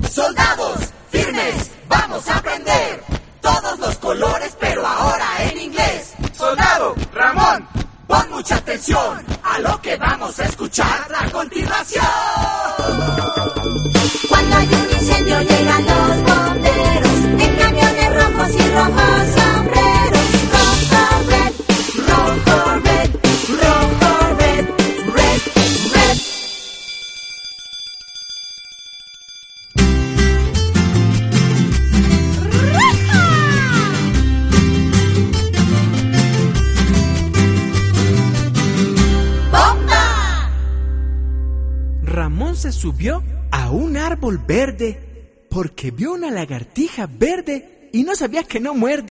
Soldados, firmes, vamos a aprender todos los colores, pero ahora en inglés. Soldado, Ramón, pon mucha atención a lo que vamos a escuchar a continuación. Cuando hay un incendio llegan los bomberos en camiones rojos y rojos sombreros. Rojo, red, rojo, red, rojo, red, red, red. ¡Bomba! Ramón se subió a un árbol verde porque vio una lagartija verde y no sabía que no muerde.